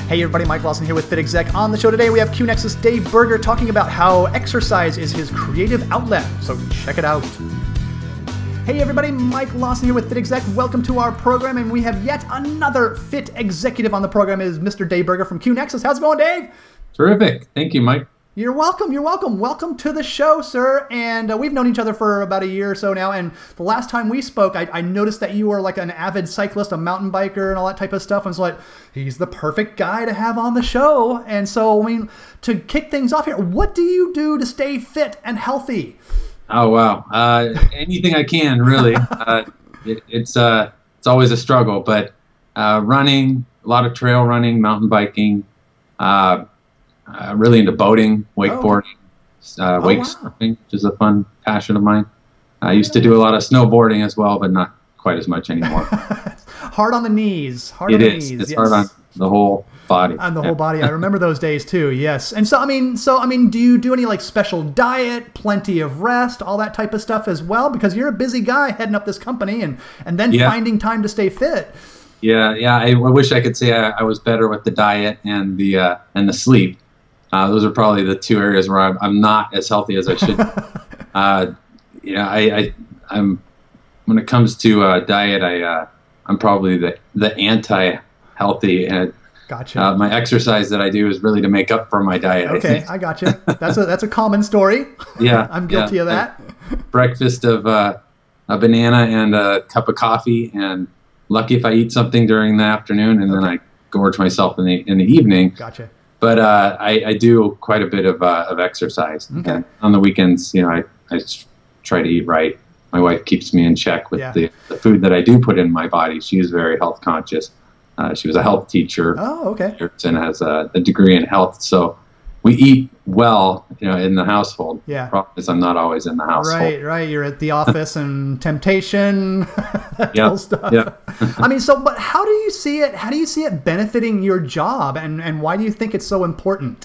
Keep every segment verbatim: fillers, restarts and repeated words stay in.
Hey everybody, Mike Lawson here with Fit Exec. On the show today, we have Q Nexus Dave Berger talking about how exercise is his creative outlet. So check it out. Hey everybody, Mike Lawson here with Fit Exec. Welcome to our program, and we have yet another Fit executive on the program. It is Mister Dave Berger from Q Nexus. How's it going, Dave? Terrific. Thank you, Mike. You're welcome. You're welcome. Welcome to the show, sir. And uh, we've known each other for about a year or so now. And the last time we spoke, I, I noticed that you were like an avid cyclist, a mountain biker, and all that type of stuff. And so, like, he's the perfect guy to have on the show. And so, I mean, to kick things off here, what do you do to stay fit and healthy? Oh wow, uh, anything I can, really. uh, it, it's uh, it's always a struggle, but uh, running, a lot of trail running, mountain biking. Uh, Uh, really into boating, wakeboarding, oh. uh, oh, wake wow. surfing, which is a fun passion of mine. I used to do a lot of snowboarding as well, but not quite as much anymore. Hard on the knees. Hard it on the is. knees. It's yes. hard on the whole body. On the yeah. whole body. I remember those days too. Yes. And so I mean, so I mean, do you do any like special diet, plenty of rest, all that type of stuff as well? Because you're a busy guy heading up this company, and and then yeah. finding time to stay fit. Yeah, yeah. I, I wish I could say I, I was better with the diet and the uh, and the sleep. Uh, those are probably the two areas where I'm, I'm not as healthy as I should. uh, yeah, I, I, I'm. When it comes to uh, diet, I, uh, I'm probably the the anti-healthy. And gotcha. Uh, my exercise that I do is really to make up for my diet. Okay, I, I gotcha. That's a that's a common story. Yeah, I'm guilty yeah. of that. Breakfast of uh, a banana and a cup of coffee, and lucky if I eat something during the afternoon, and okay. then I gorge myself in the in the evening. Gotcha. But uh, I, I do quite a bit of uh, of exercise. Okay. And on the weekends, you know, I, I try to eat right. My wife keeps me in check with yeah. the, the food that I do put in my body. She is very health conscious. Uh, she was a health teacher. Oh, okay. And has a, a degree in health. So we eat well, you know, in the household. Yeah. The problem is I'm not always in the household. Right, right. You're at the office and temptation, that yeah. whole stuff. Yeah. I mean, so, but how do you see it? How do you see it benefiting your job, and, and why do you think it's so important?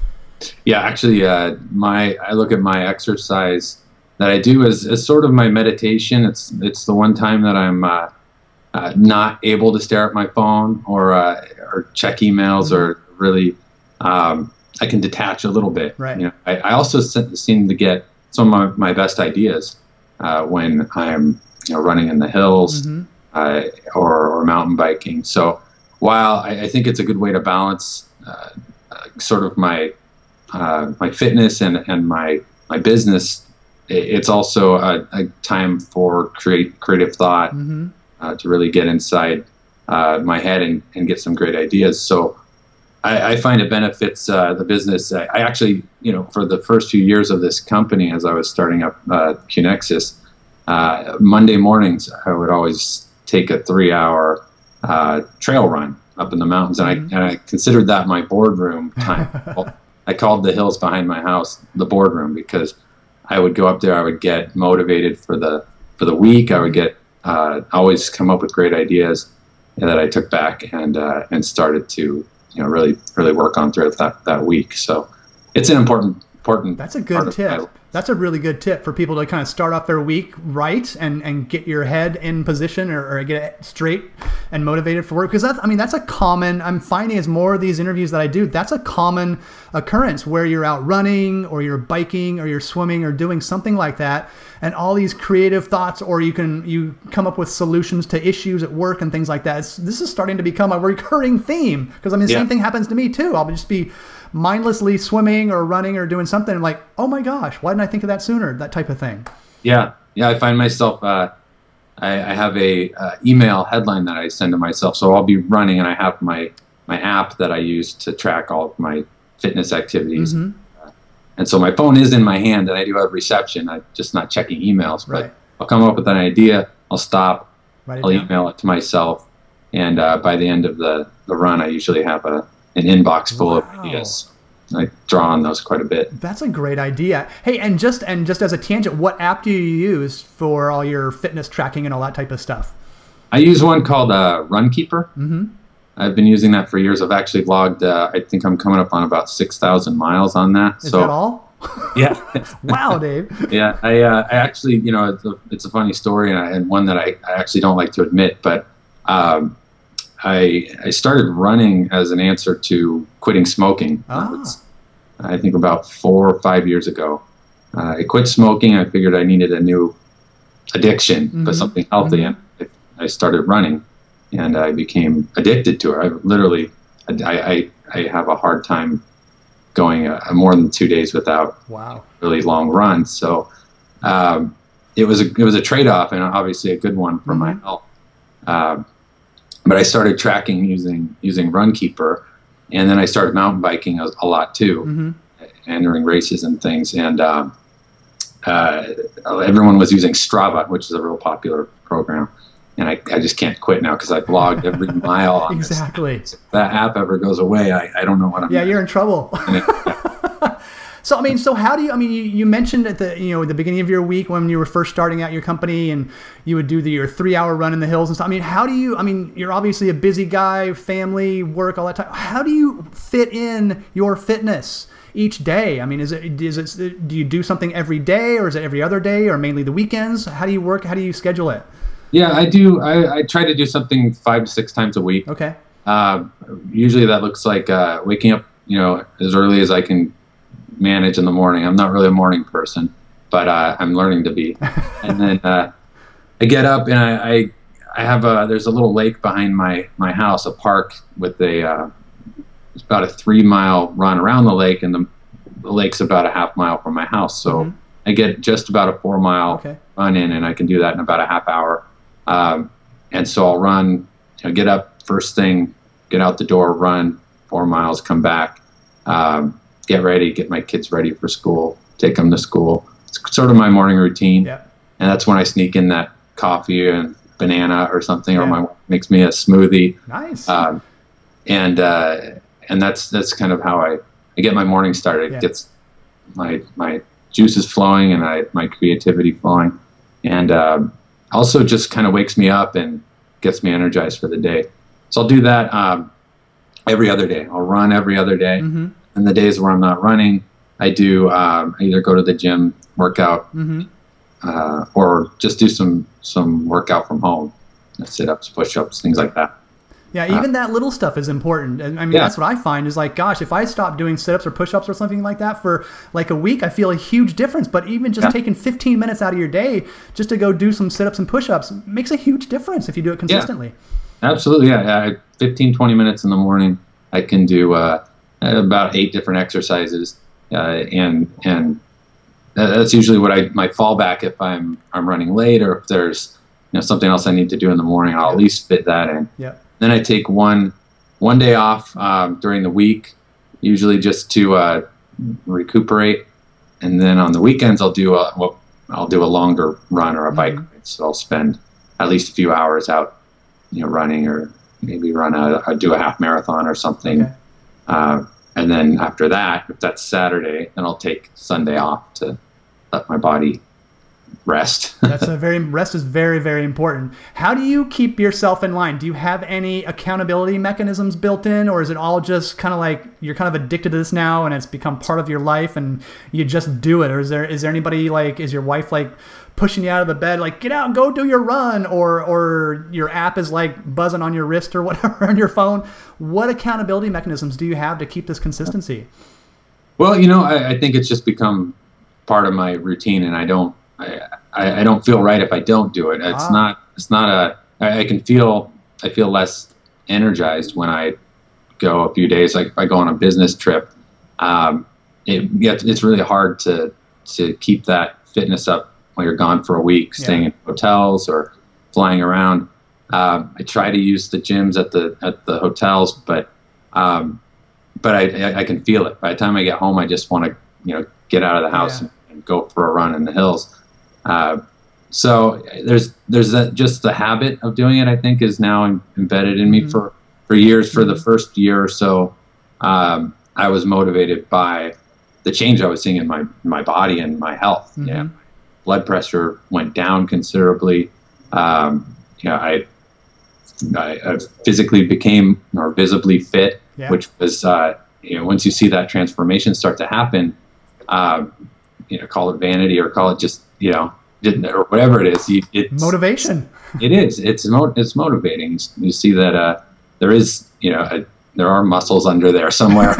Yeah, actually, uh, my I look at my exercise that I do as, as sort of my meditation. It's it's the one time that I'm uh, uh, not able to stare at my phone or uh, or check emails mm-hmm. or really. Um, I can detach a little bit. Right. You know, I, I also seem to get some of my, my best ideas uh, when I'm you know running in the hills mm-hmm. uh, or, or mountain biking. So while I, I think it's a good way to balance uh, uh, sort of my uh, my fitness and, and my my business, it's also a, a time for create creative thought mm-hmm. uh, to really get inside uh, my head and, and get some great ideas. So. I, I find it benefits uh, the business. I, I actually, you know, for the first few years of this company, as I was starting up uh, Q Nexus, uh, Monday mornings, I would always take a three-hour uh, trail run up in the mountains, and, mm-hmm. I, and I considered that my boardroom time. I called the hills behind my house the boardroom because I would go up there. I would get motivated for the for the week. I would get uh, always come up with great ideas that I took back and uh, and started to. You know, really, really work on throughout that, that week. So it's an important, important. That's a good tip. That's a really good tip for people to kind of start off their week right and, and get your head in position or, or get it straight and motivated for work. Because that's, I mean, that's a common, I'm finding as more of these interviews that I do, that's a common occurrence where you're out running or you're biking or you're swimming or doing something like that. And all these creative thoughts, or you can, you come up with solutions to issues at work and things like that. It's, this is starting to become a recurring theme because I mean, the yeah. same thing happens to me too. I'll just be mindlessly swimming or running or doing something and like, oh my gosh, why didn't I think of that sooner? That type of thing. Yeah. Yeah. I find myself, uh, I, I have a uh, email headline that I send to myself. So I'll be running and I have my, my app that I use to track all of my fitness activities. Mm-hmm. Uh, and so my phone is in my hand and I do have reception. I'm just not checking emails, but right. I'll come up with an idea. I'll stop. I'll down. email it to myself. And uh, by the end of the, the run, I usually have a, an inbox full wow. of ideas. I draw on those quite a bit. That's a great idea. Hey, and just and just as a tangent, what app do you use for all your fitness tracking and all that type of stuff? I use one called uh, Runkeeper. Mm-hmm. I've been using that for years. I've actually logged, uh, I think I'm coming up on about six thousand miles on that. Is so, that all? Yeah. Wow, Dave. Yeah, I uh, I actually, you know, it's a, it's a funny story and, I, and one that I, I actually don't like to admit, but um, I I started running as an answer to quitting smoking. Ah. That was, I think about four or five years ago. Uh, I quit smoking. I figured I needed a new addiction, Mm-hmm. but something healthy, Mhm. and I, I started running, and I became addicted to it. I literally, I I, I have a hard time going uh, more than two days without Wow. really long runs. So um, it was a it was a trade off, and obviously a good one for my Mhm. health. Um, but I started tracking using using Runkeeper, and then I started mountain biking a, a lot too, Mhm. entering races and things. And um, uh, everyone was using Strava, which is a real popular program. And I, I just can't quit now because I blogged every mile on Exactly. this. If that app ever goes away, I, I don't know what I'm Yeah, gonna you're in trouble. So I mean, so how do you? I mean, you, you mentioned at the you know at the beginning of your week when you were first starting out your company, and you would do the, your three hour run in the hills and stuff. I mean, how do you? I mean, you're obviously a busy guy, family, work, all that time. How do you fit in your fitness each day? I mean, is it is it do you do something every day, or is it every other day, or mainly the weekends? How do you work? How do you schedule it? Yeah, I do. I, I try to do something five to six times a week. Okay. Uh, usually that looks like uh, waking up, you know, as early as I can manage in the morning. I'm not really a morning person, but uh, I'm learning to be. And then uh, I get up and I, I I have a there's a little lake behind my my house, a park with a uh, it's about a three mile run around the lake, and the, the lake's about a half mile from my house. So Mhm. I get just about a four mile Okay. run in, and I can do that in about a half hour. Um, and so I'll run, you know, get up first thing, get out the door, run four miles, come back, um, get ready, get my kids ready for school, take them to school. It's sort of my morning routine. Yeah. And that's when I sneak in that coffee and banana or something, Yeah. or my wife makes me a smoothie. Nice. Um, and, uh, and that's, that's kind of how I, I get my morning started. Yeah. It gets my, my juices flowing and I, my creativity flowing. And, um, also just kind of wakes me up and gets me energized for the day. So I'll do that um, every other day. I'll run every other day. Mm-hmm. And the days where I'm not running, I do um, either go to the gym, workout, Mm-hmm. uh, or just do some some workout from home, sit-ups, push-ups, things like that. Yeah, even that little stuff is important. And I mean, Yeah. that's what I find is like, gosh, if I stop doing sit-ups or push-ups or something like that for like a week, I feel a huge difference. But even just Yeah. taking fifteen minutes out of your day just to go do some sit-ups and push-ups makes a huge difference if you do it consistently. Absolutely, yeah. yeah. fifteen, twenty minutes in the morning, I can do uh, about eight different exercises. Uh, and and that's usually what I my fallback if I'm I'm running late, or if there's you know something else I need to do in the morning, I'll at least fit that in. Yeah. Then I take one one day off um, during the week, usually just to uh, recuperate, and then on the weekends I'll do a well, I'll do a longer run or a bike Mhm. ride. So I'll spend at least a few hours out, you know, running, or maybe run a, a do a half marathon or something. Okay. Uh, and then after that, if that's Saturday, then I'll take Sunday off to let my body rest. That's a very rest is very, very important. How do you keep yourself in line? Do you have any accountability mechanisms built in, or is it all just kind of like you're kind of addicted to this now and it's become part of your life and you just do it? Or is there is there anybody like is your wife like pushing you out of the bed like get out and go do your run, or or your app is like buzzing on your wrist or whatever on your phone? What accountability mechanisms do you have to keep this consistency? Well, you know, I, I think it's just become part of my routine, and I don't, I, I, I don't feel right if I don't do it. It's Ah. not, it's not a. I, I can feel, I feel less energized when I go a few days. Like if I go on a business trip, um, it gets, it's really hard to to keep that fitness up when you're gone for a week, staying Yeah. in hotels or flying around. Um, I try to use the gyms at the at the hotels, but um, but I, I I can feel it. By the time I get home, I just want to you know get out of the house Yeah. and, and go for a run in the hills. Uh, so there's there's that, just the habit of doing it. I think is now em- embedded in me Mhm. for for years. For the Mhm. first year or so, um, I was motivated by the change I was seeing in my my body and my health. Mhm. Yeah, blood pressure went down considerably. Um, you know, I, I, I physically became more visibly fit, Yeah. which was, uh, you know, once you see that transformation start to happen, um, you know, call it vanity or call it just, you know, didn't, or whatever it is, you, it's Motivation. it is, it's, mo- it's motivating. You see that, uh, there is, you know, a, there are muscles under there somewhere.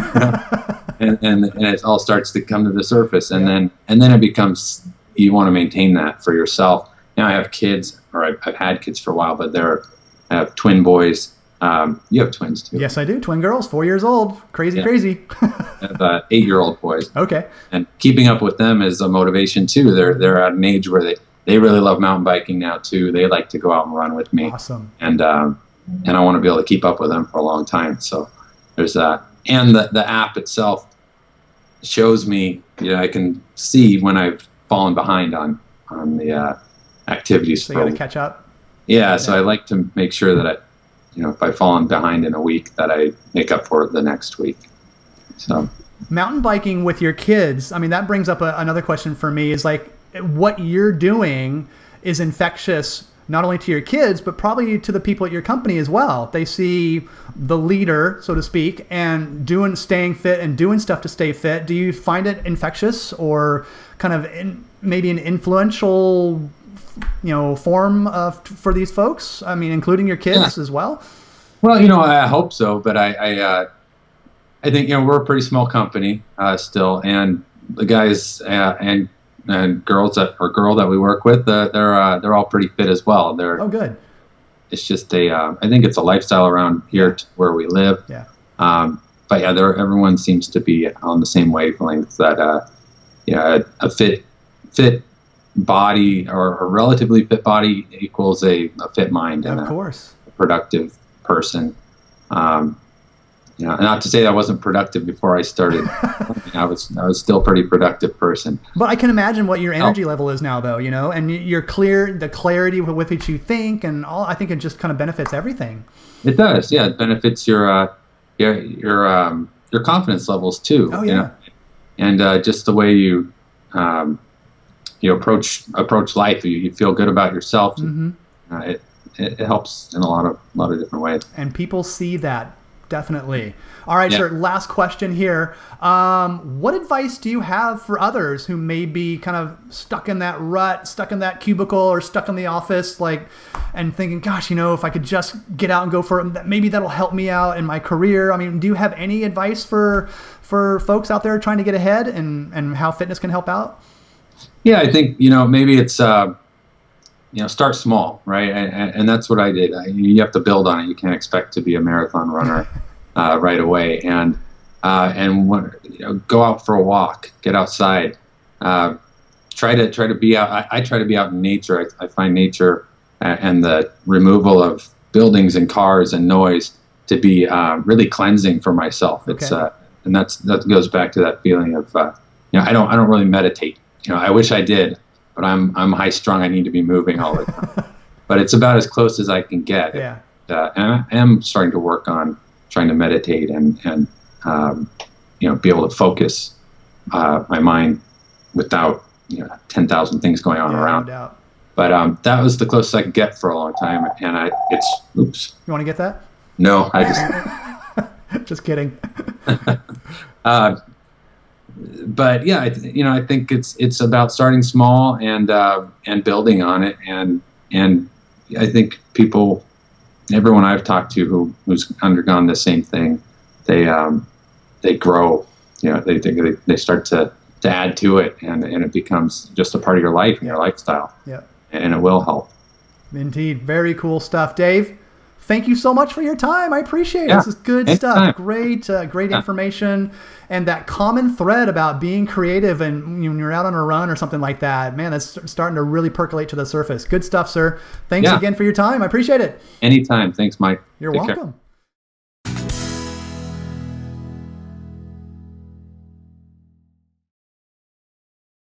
and, and and it all starts to come to the surface, and yeah. then and then it becomes, you want to maintain that for yourself. Now I have kids, or I've, I've had kids for a while, but they're I have twin boys. Um, you have twins too. Yes, I do. Twin girls, four years old. Crazy, yeah. crazy. I have uh, eight-year-old boys. Okay. And keeping up with them is a motivation too. They're they're at an age where they, they really love mountain biking now too. They like to go out and run with me. Awesome. And um, and I want to be able to keep up with them for a long time. So there's that. And the the app itself shows me, you know, I can see when I've fallen behind on on the uh, activities. So you got to catch up. Yeah, yeah. So I like to make sure that I, you know, if I've fallen behind in a week, that I make up for it the next week. So mountain biking with your kids, I mean, that brings up a, another question for me, is like, what you're doing is infectious, not only to your kids, but probably to the people at your company as well. They see the leader, so to speak, and doing, staying fit and doing stuff to stay fit. Do you find it infectious, or kind of in, maybe an influential, you know, form of, for these folks? I mean, including your kids yeah. as well? Well, you know, I hope so, but I, I, uh, I think, you know, we're a pretty small company uh, still, and the guys uh, and and girls that or girl that we work with, uh, they're uh, they're all pretty fit as well. They're oh good. It's just a, uh, I think it's a lifestyle around here to where we live. Yeah. Um, but yeah, there everyone seems to be on the same wavelength that uh, yeah, a, a fit fit body or a relatively fit body equals a, a fit mind and of a, course. a productive person. Um, you know, not to say that I wasn't productive before I started. I was I was still a pretty productive person. But I can imagine what your energy oh. level is now, though. You know, and you're clear, the clarity with which you think, and all. I think it just kind of benefits everything. It does, yeah. It benefits your uh, your your um, your confidence levels too. Oh yeah. You know? And uh, just the way you um, you approach approach life, you, you feel good about yourself. Mm-hmm. Uh, it, it it helps in a lot of a lot of different ways. And people see that. Definitely. All right, yeah. sir. Last question here. Um, what advice do you have for others who may be kind of stuck in that rut, stuck in that cubicle, or stuck in the office, like, and thinking, gosh, you know, if I could just get out and go for it, maybe that'll help me out in my career. I mean, do you have any advice for for folks out there trying to get ahead, and, and how fitness can help out? Yeah, I think, you know, maybe it's, uh, you know, start small, right? And, and that's what I did. I, you have to build on it. You can't expect to be a marathon runner uh, right away. And uh, and when, you know, go out for a walk, get outside, uh, try to try to be out. I, I try to be out in nature. I, I find nature and the removal of buildings and cars and noise to be uh, really cleansing for myself. It's okay. uh, and that's that goes back to that feeling of uh, you know, I don't I don't really meditate. You know, I wish I did. But I'm I'm high strung. I need to be moving all the time. But it's about as close as I can get. Yeah. Uh, and I am starting to work on trying to meditate and and um, you know, be able to focus uh, my mind without, you know, ten thousand things going on yeah, around. No doubt. But um, that was the closest I could get for a long time. And I it's oops. You want to get that? No, I just just kidding. uh, But yeah, I th- you know, I think it's it's about starting small and uh, and building on it, and and I think people, everyone I've talked to who who's undergone the same thing, they um, they grow, you know, they they they start to, to add to it, and, and it becomes just a part of your life and yeah. your lifestyle, yeah, and it will help. Indeed, very cool stuff, Dave. Thank you so much for your time. I appreciate it. Yeah, this is good anytime. stuff. Great, uh, great yeah. information. And that common thread about being creative and when you're out on a run or something like that, man, that's starting to really percolate to the surface. Good stuff, sir. Thanks yeah. again for your time. I appreciate it. Anytime. Thanks, Mike. You're Take welcome. care.